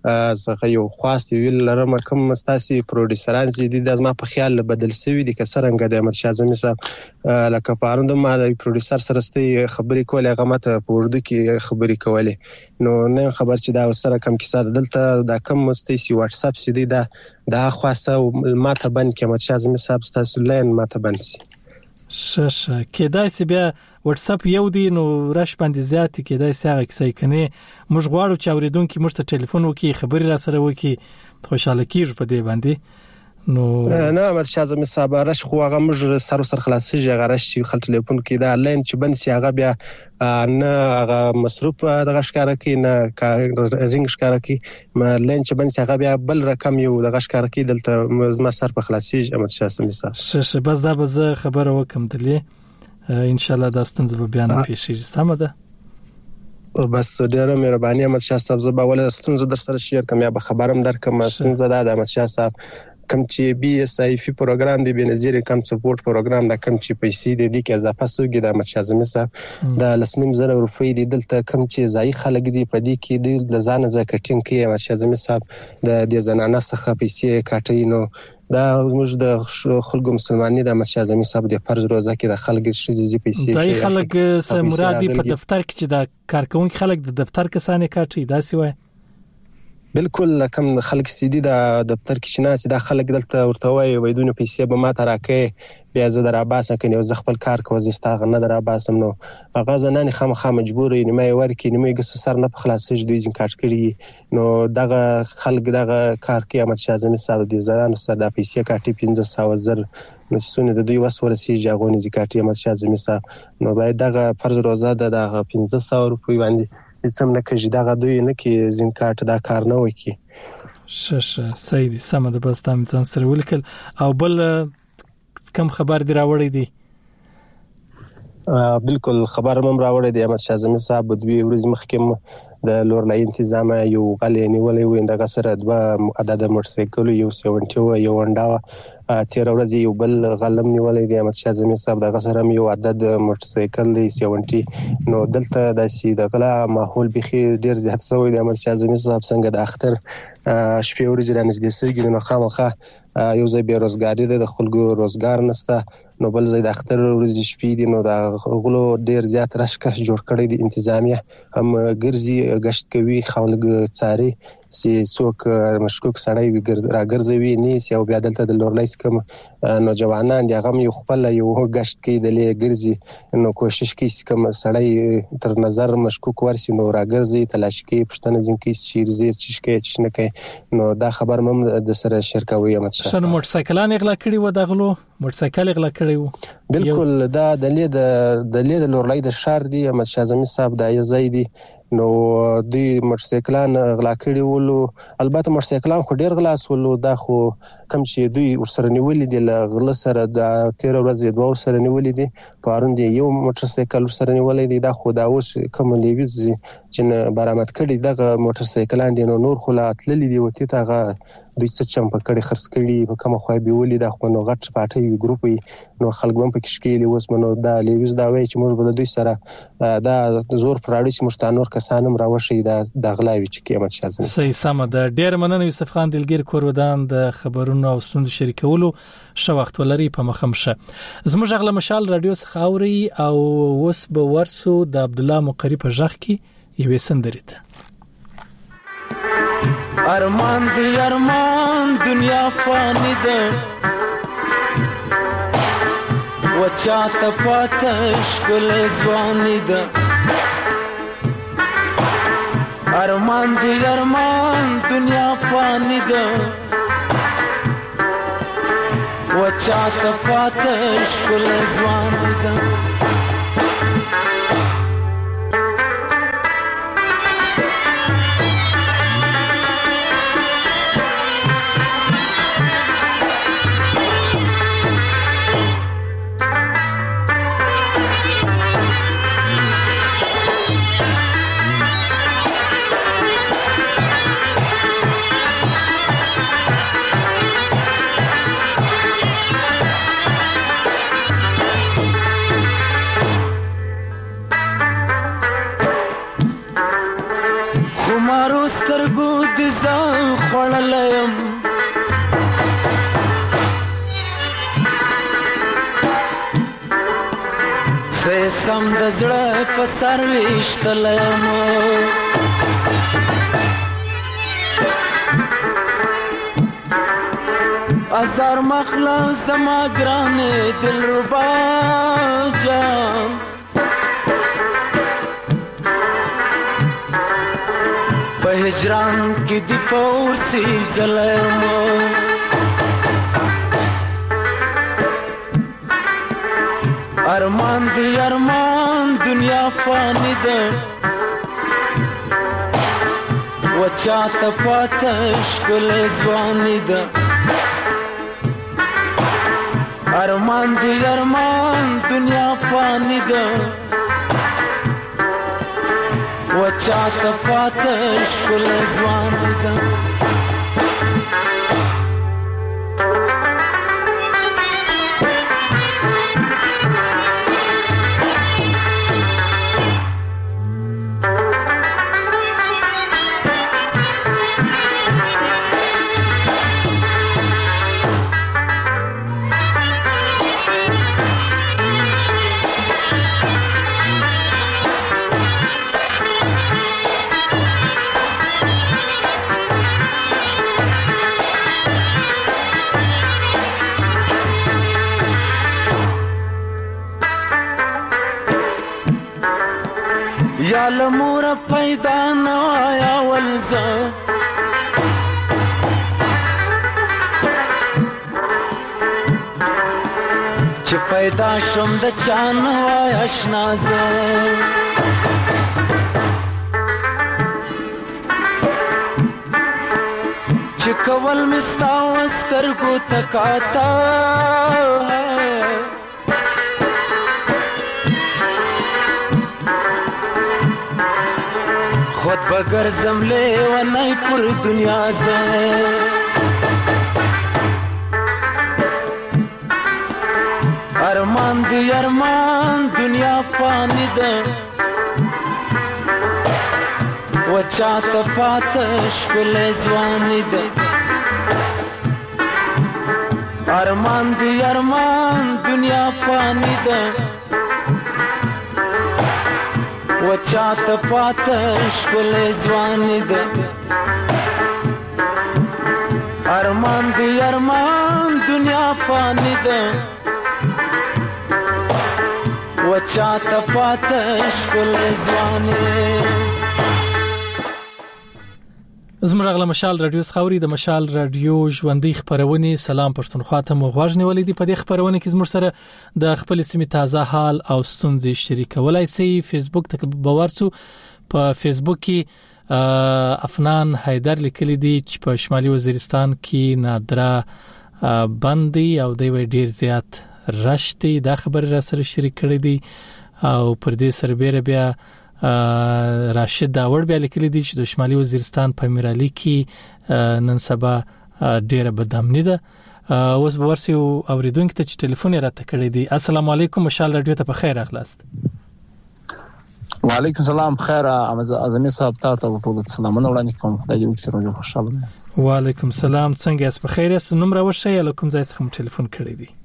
زه یو خاص ویل لرم کوم مستاسي پروډوسران چې د ازما په خیال بدل شوی دي کسرنګ د احمد شاه اعظمي صاحب لکه پاروند ما پروډوسر سره ستې خبرې کولې هغه ماته په اردو کې خبرې کولې نو نه خبر چې دا سره کم کیسه دلته دا کم مستاسي واتس اپ سي دا دا خاصه ماته بند کې احمد شاه اعظمي صاحب تاسو لین ماته بند سي شش کېدای سی بیا واتس اپ یو دی نو رش باندې زیات کېدای سی هغه کیسه کني موږ غواړو چې اوریدونکو موږ ته ټلیفون وکړي خبري را سره وکړي خوشاله کیږو په دې باندې نو نه احمد شاه اعظمي صاحب رش خو هغه موږ سر سر خلاصيږي هغه رش چې خل ټلیفون کې دا لاین چې بند سي هغه بیا نه هغه مصروف دغه ښکارا کې نه رینګ ښکارا کې ما لاین چې بند سي هغه بیا بل رقم یو دغه ښکارا کې دلته زما سر په خلاصيږي احمد شاه اعظمي صاحب شش بس دا به خبره وکم دلې ان شاء الله دا ستونزه به بیان پیښیږي سم ده بس ډیره مهرباني احمد شاه صاحب زه به ول ستونزه در سره شیر کوم یا به خبرم درکم ستونزه ده د احمد شاه صاحب کم چې بي اس آی پی پروګرام دی بنظیر کم سپورټ پروګرام دا کم چې پیسې دي د کې اضافه سوګي د احمد شاه اعظمي صاحب د لسنیم زره روپۍ دی دلته کم چې ځای خلک دی په دې کې د ځان ځکه کټینګ کې احمد شاه اعظمي صاحب د دې زنانه څخه پیسې کاټي نو دا موږ د خلکو مسلمانۍ د احمد شاه اعظمي صاحب د فرض روزه کې د خلک شې پیسې ځای خلک سه مرادي په دفتر کې چې د کارکونکو خلک د دفتر کسانه کاټي دا سی وای بالکل کم خلک سیدی د دفتر کې شناسي د خلک دلته ورته وای وایدونه پیسې به ماته راکې بیا زه در اباسه کني زه خپل کار کوم زستاغ نه در اباسم نو هغه زنان خامخا مجبور نیمه ورکی نیمه ګس سر نه په خلاصې دوی ځین کاټ کړی نو دغه خلک دغه کار کې احمد شاه اعظمي صاحب د زنان سره د پیسې کاټي پنځه سوه زر نو سونه د دوی وس ورسي ژغونی زکاټي احمد شاه اعظمي صاحب نو باید دغه فرض روزه د دغه پنځه سوه روپۍ باندې سم نه کېږي دا دوی نه کې زین کارت دا کار نه وکي شش سیدی سم د بس تام ځان سره ولیکل او بل کم خبر دی راوړی دی بالکل خبر مم راوړی دی احمد شاه اعظمي صاحب دوی ورځ مخکې د لورلای تنظیم یو غلې نیولې و اندغه سره دوه عدد موټرسایکل یو سبعین یو ونډا تیر ورځ یو بل غلم نیولې دی احمد شاه اعظمي صاحب دغه سره یو عدد موټرسایکل دی سبعین نو دلته د سي دغه ماحول بخي ډیر زیات شوی دی احمد شاه اعظمي صاحب څنګه د اختر شپې ورځې رانږدې سګي نو خامخا یو ځای بیروزګاری ده د خلکو روزګار نشته نو بل ځای د اختر ورځې شپې دي نو د غلو ډیر زیات رشکش جوړ کړی دی انتظامیه هم ګرځي گشت کوي خلک څاري سي څوک مشکوک سړی راګرځوي نه سی او بیا دلته د لورلایس کوم نوجوانان دی هغه یو خپل یو گشت کوي د لګرځي نو کوشش کوي کوم سړی تر نظر مشکوک ورسي نو راګرځي تلاش کوي پښتنه ځین کوي شیرزي چشکه چشنه کوي نو دا خبر مم د سره شرکوي احمد شاه شنو موټرسایکلان اغلا کړی و دغلو موټرسایکل اغلا کړی و بالکل دا د لید د لید لورلای د شار دی احمد شاه اعظمي صاحب د یزای دی نو دوی موټرسایکلان غلا کړی ولو البته موټرسایکلان خو ډیر غلا سولو دا خو کم چې دوی ورسره نیولې دي لغله سره د تیر ورځې دوه سره نیولې دي پاروند یو موټرسایکل سره نیولې دي دا خو دا اوس کوم لیویز چې برآمد کړي دغه موټرسایکلان دي نو نور خو لا تللې دي وتی تاغه دوی څه چم په کړي خرڅ کړي په کومه خو به ولې دا خو نو غټ پټي ګروپ نو خلک هم په کشکېلي اوس منو دا لیویز دا وایي چې موږ بل دوی سره دا زور پراړي چې مشتانور کسانم راوشي دا د غلاوي چې قیمت شازم صحیح سم ده ډیر مننه یوسف خان دلګر کورودان د خبرونو او ستونزو شریکولو شو وخت ولري په مخمشه زموږ غله مشال رادیو څخه اوري او وس به ورسو د عبد الله مقری په ژغ کې یوې سندرې ته ارمان دی ارمان دنیا فانی ده وچا تفاتش کل زوانی ده ارمان دی ارمان دنیا فانی ده وچا تفاتش کل زوانی ده سم د زړه په سر ویشتلم ازار مخلا زما ګرانې دلربا جان په هجران کې دی فورسي ظلم ارمان دی ارمان دنیا فانی ده وچا تفاتش کل ځواني ده ارمان دی ارمان دنیا فانی ده وچا تفاتش کل ځواني ده یا لمور پیدا نوایا ولزا چه پیدا شم د چان نوایا شنازا چه کول مستا وسترگو تکاتا خود بگر زملے و نئی پر دنیا زے ارمان دی ارمان دنیا فانی ده و چاہتا پاتش کل زوانی ده ارمان دی ارمان دنیا فانی ده وچا تفاتش کل ځواني ده ارمان دی ارمان دنیا فانی ده وچا تفاتش کل ځواني زموږ غلا مشال رادیو خاوري د مشال رادیو ژوندۍ خبرونه سلام پښتونخوا ته مو غواړنی ولې په دې خبرونه کې زموږ سره د خپل سیمې تازه حال او ستونزې شریکولای شي فیسبوک ته باورسو په فیسبوک کې افنان حیدر لیکلی دی چې په شمالي وزیرستان کې نادرا بندي او دوی ډیر زیات راشتي دا خبر را سره شریک کړی دی او پر دې سربېره بیا راشد داور بیا لیکلی دی چې د شمالي وزیرستان په میرالي کې نن سبا ډیره بدامنی ده اوس به ورسې اوریدونکو ته چې ټلیفون راته کړی دی السلام علیکم مشال رادیو ته په خیر اخلاص وعلیکم السلام خیر اعظمي صاحب تاسو ته ټول سلامونه وړاندې کوم خدای دې وکړي روزه خوشاله اوسئ وعلیکم السلام څنګه یاست په خیر یاست نوم راوښیه لکم ځای څخه ټلیفون کړی دی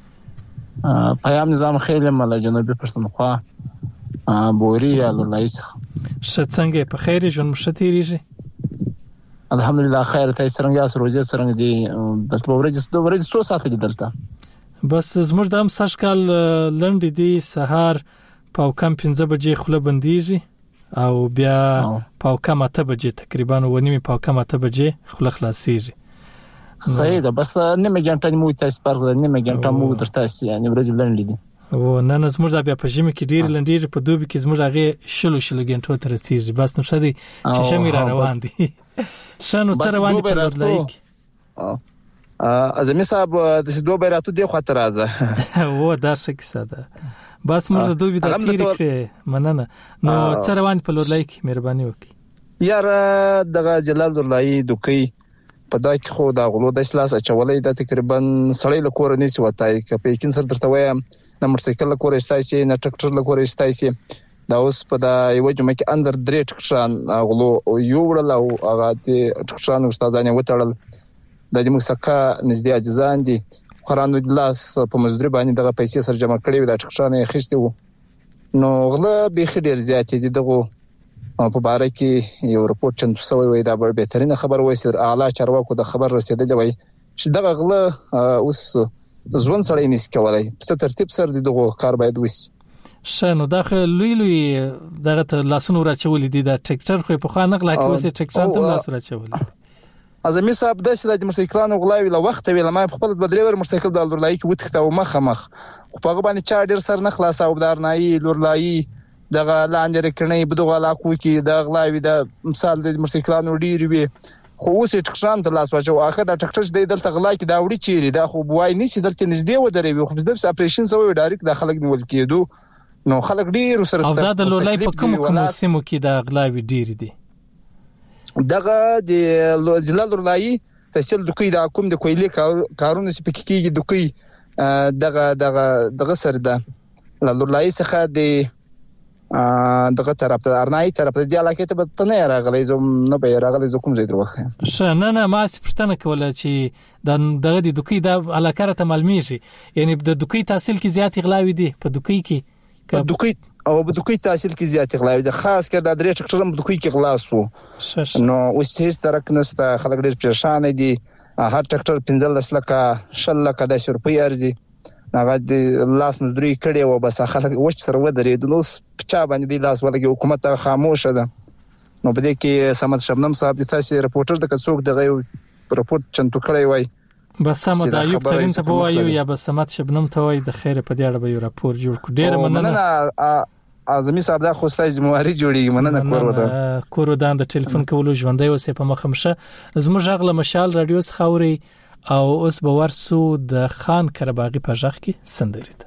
پیام نظام خیلی مل جنوبي پښتونخوا بوري یا لایس څنګه په خیر ژوند مشتریږي الحمدلله خیر تاسو څنګه یاست روزه څنګه دی د ورځې د ورځې څو ساعت دي دلته بس زموږ د هم سشکال لنډ دی سهار پاو کم پنځه بجې خله بنديږي او بیا پاو کم اته بجې تقریبا ونیمه پاو کم اته بجې خله خلاصيږي صحیح ده بس نیمه ګنټه مو تاسو پر نیمه ګنټه مو درته یعنی ورځ لنډ دي او نن زموږ د بیا په ژمي کې ډیر لنډیږي په دوبي کې زموږ هغه شلو شلو ګنټو تر رسیږي بس نو شدي چې شمیر روان دي شنو سره روان دي په لایک اعظمي صاحب د دوه بیراتو دی خاطر راځه و دا شک ساده بس موږ د دوبي د تیر کې مننه نو سره روان په لایک مهرباني وکړئ یار دغه جلال الله دوکي په دا کې خو دا غلو د اسلاس اچولې د تقریبا سړی له کور نه سی وتاي ک په یقین سره درته وایم نه موټرسایکل له کور استای سي نه ټریکټر له کور استای سي دا اوس په دا یو جمعه کې اندر درې ټریکټران غلو یو وړل او هغه د ټریکټران استادانه وټړل د دې مسکه نږدې اجزان دي قران الله په مزدوري باندې دغه پیسې سره جمع کړې و د ټریکټران خښتي وو نو غله به خډیر زیات دي دغه په باره کې یو رپورت چمتو شوی وي دا به بهترینه خبر وایي چې اعلی چارواکو د خبر رسیدلې وي چې دغه غله اوس ځوان سره یې نس کولای په ترتیب سره دغه کار باید وسی شنو داخل لوی لوی دغه ته لاسونو راچولې دي دا ټریکټر خو په خانه غلا کې وسه ټریکټر ته لاس راچولې ازمي صاحب د سید موټرسایکلانو غلاوي له وخت ویل ما په خپل بدرېور موټرسایکل د لورلای کې وتخته او مخ مخ خو په باندې چا ډیر سر نه خلاص او دارنای لورلای دغه لاندې رکنې بدغه علاقو کې د غلاوي د مثال د موټرسایکلانو ډیر وي خو اوس ټریکټر ته لاس واچو اخر د ټریکټر د دلته غلا کې دا وړي چیرې دا خو بوای نسی دلته نږدې ودرې خو د اپریشن سوی ډایرکټ د خلک نیول کېدو نو خلک ډیر سره او دا د لولای په کوم کوم سیمو کې د غلاوي ډیر دي دغه د ضلع لولای تحصیل د کوی د کوم د کویلې کارونه سپک کېږي د کوی دغه دغه دغه سر ده لولای څخه د دغه طرف ته ارنای طرف ته د علاقې ته به نه راغلی زم نه به راغلی زه کوم ځای دروخه ش نه نه ما سپښتنه کوله چې د دغه د دوکې د علاقې ته معلومیږي یعنی د دوکې تحصیل کې زیات غلاوي دي په دوکې کې په دوکې او په دوکې تحصیل کې زیات غلاوي د خاص کر د درې ټکټرم په دوکې کې غلاس وو نو اوس هیڅ ترک نسته خلک ډېر پریشان دي هر ټکټر پنځلس لکه شل لکه د روپۍ ارزي هغه د لاس مزدوري کړي و بس خلک وښ سره ودرې د نوس پچا باندې د لاس ولګي حکومت خاموشه ده نو په دې کې سمت شبنم صاحب د تاسو رپورټر د کڅوک دغه رپورټ چنتو کړی وای بس سم د ایوب ترين ته وایو یا بس سمت شبنم ته وای د خیره په دې اړه به یو راپور جوړ کړو ډیر مننه اعظمي صاحب دا خو ستاسو ذمہواری جوړیږي مننه کور ودا کور ودا د ټلیفون کولو ژوندۍ اوسې په مخمشه زموږ غله مشال رادیو څخاوري او اوس به ورسو د خان کرباغي په ځخ کې سندري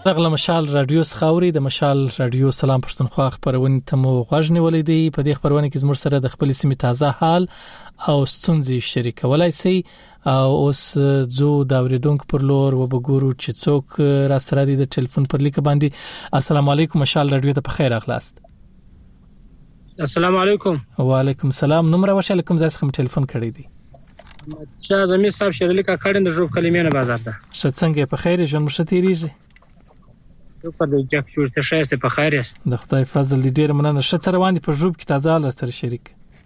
دغه مشال رادیو خاوري د مشال رادیو سلام پښتونخوا خبرونه تمو غوښنه ولیدي په دې خبرونه کې زموږ سره د خپل سیمې تازه حال او ستونزې شریکولای شي او اوس زو دا ورېدونکو پر لور وبګورو چې څوک را سره دي د ټلیفون پر لیک باندې. السلام علیکم مشال رادیو ته په خیر اخلاص. السلام علیکم. وعلیکم السلام. نمبر وشل کوم ځای څخه ټلیفون کړی دی؟ شاه زمي صاحب شرلی کا کړي د جوب کلمې نه بازار ته. شت څنګه په خیر ژوند مشتریږي؟ په دې جک شورته شایسته په خیر است. د خدای فضل دې ډیر مننه. شت سره باندې په جوب کې تازه لر سره شریک.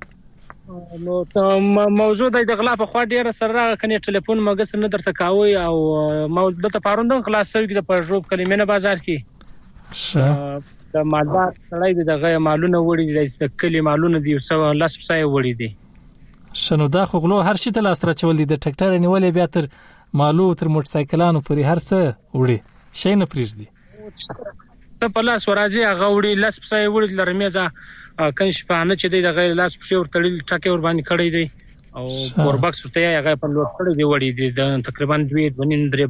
نو ته موضوع د غلا په خوا ډیر سره کني ټلیفون مګس نه درته کاوي او موضوع د پاروندن خلاص شوی د په جوب کلمې نه بازار کې. شه د مالدار سړی د غي مالونه وړي د کلی مالونه دی وسو لاس پسای وړي دي. شنو دا خو غلو هر شي ته لاس را چول دي د ټریکټر نیولې بیا تر مالو تر موټر سایکلانو پورې هر څه وړي شي نه پریږدي. ته په لاس ورازي هغه وړي لاس پسای وړي لرمېزه کنش په نه چې د غیر لاس پسای ور تړل ټاکي ور باندې کړی دی او پور باکس ته هغه په لور کړی دی وړي دی د تقریبا دوه ونیم درې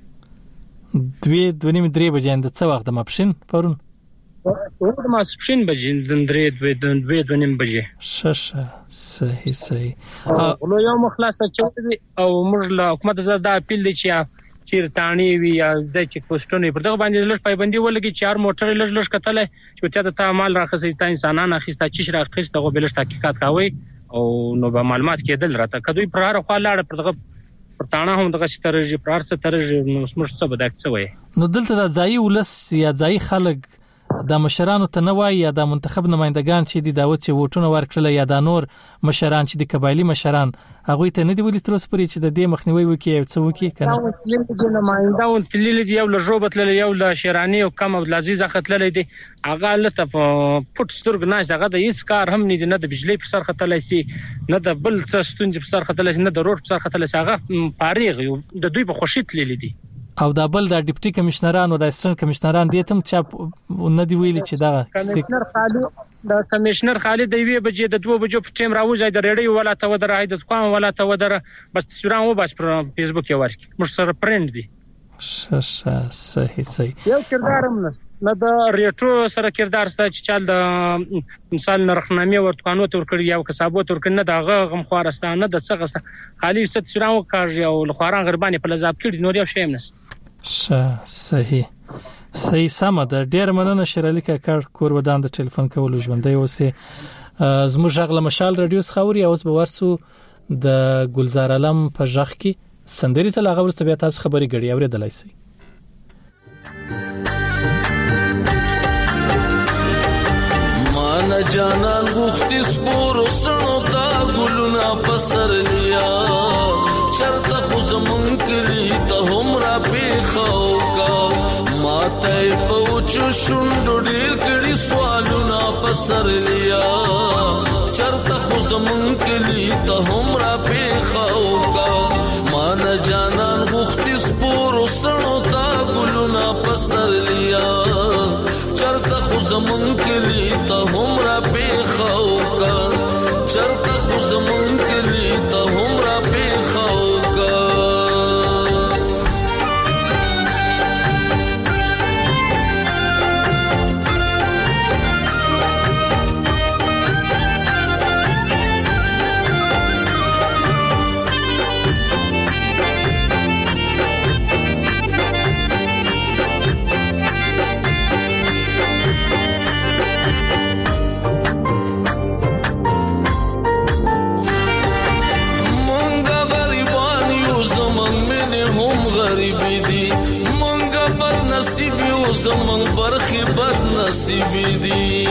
بجې دوه ونیم درې بجې د څه وخت د ماپښین پرون ورته ما سپشین بجې د درې دوه ونیم بجې ششه صحیح صحیح نو یو مخلاصه چوي او موږ له حکومت زړه اپیل دي چې چیر تانی وی یا د چک پوسټونو پر دغه باندې لږ پایبندي ولګي چار موټر لږ لږ کتل چې ته د مال راخصي تا انسانان اخیسته چې راخص دغه بلش تحقیقات کوي او نو به معلومات کېدل راته کدوې پر هر خوا لاړ پر دغه پرتاڼه هم دغه سترجی پر څه ترجی نو سمش څه بدک څه وای نو دلته د ځای ولس یا ځای خلک د مشرانو ته نه وای یا د منتخب نمائندگان چې د دعوت چې ووټونه ورکړل یا د نور مشران چې د قبایلی مشران هغه ته نه دی ویل تر اوسه پورې چې د دې مخنیوي وکي او څه وکي کنه د نمائنده او تللی دی یو لږه بتل یو ل شیرانی او کم عبد العزيز خطلل دی هغه لته پټ سترګ ناش دغه د هیڅ کار هم نه دی نه د بجلی په سر خطلای سي نه د بل څه ستونج په سر خطلای سي نه د روډ په سر خطلای سي هغه فارغ د دوی په خوشی تللی دی او دا بل د ډیپټي کمشنران او د اسټرن کمشنران دې تم چې نه دی ویلي چې دا کمشنر خالد د کمشنر خالد دی وی بجې د دوه بجو په ټیم راوځي د ریډیو ولا ته ودر عیدت کوم ولا ته ودر بس تصویران و بس پر فیسبوک کې ورکی مش سره پرند دي ش صحیح صحیح یو کردارم نه نه د ریټرو سره کردار ست چې چل د مثال نرخنامه ورته قانون تور کړی یو کسابو تور کړي نه دغه غم خوارستانه د څه غسه خالي ست تصویران وکړي او لخواران غربانه په لزاب کړي نور یو شی هم نه ش صحیح صحیح سم ده ډیر مننه شرلی کاکړ کور ودان د ټلیفون کولو ژوندۍ اوسه زموږ ژغله مشال رادیو خاوري اوس به ورسو د ګلزار علم په ژغ کې سندري ته لاغه ورسته بیا تاسو خبري غړي اوریدلای شئ مان جانان غوختي سپور وسنو تا ګلونا پسر لیا چرته خو زمون کلی ته هم را پیخاو کا ماته پوچو شوندو ډیر کړي سوالونه پسر لیا چرته خو زمون کلی ته هم را پیخاو کا مان جانان غوختي سپور وسنو تا ګلونا پسر لیا چرته خو زمون کلی ته هم را پیخاو کا چرته خو زمون کلی ته هم را پیخاو زمون برخي بد نصیب دي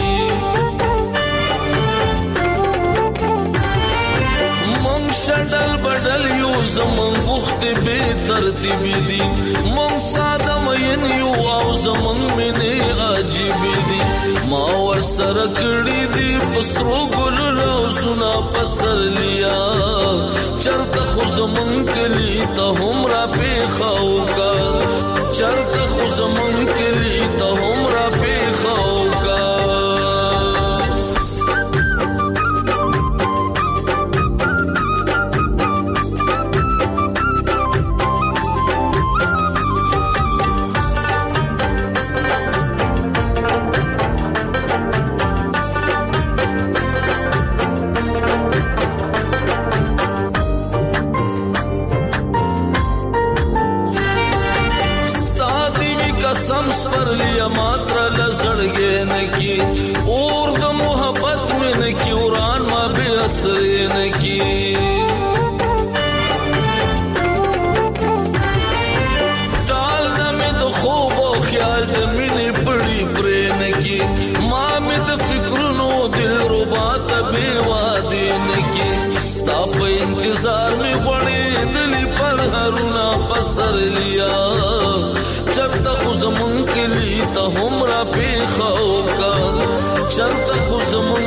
مون شډل بدل یو زمون وخت به ترتیب دي مون ساده مین یو او زمون منه عجیب دي ما ور سره کړی دي پسرو ګل روزنا پسر لیا چرته خو زمون کلی ته هم را پیخاو کا چرته خو زمون کلی ته هم را پیخاو کا ये न की और द मोहब्बत में न की उड़ान मा बेअसर ये न की टाल न में तो खूब और ख्याल द मिनी बड़ी ब्रेन की माँ में द फिक्र नो दिल रुबात बेवादी न की स्ताप इंतजार में बड़े दिली पर हरुना पसर लिया जब तक ज़मन के लिए तो हमरा पे खाओ का जब तक ज़मन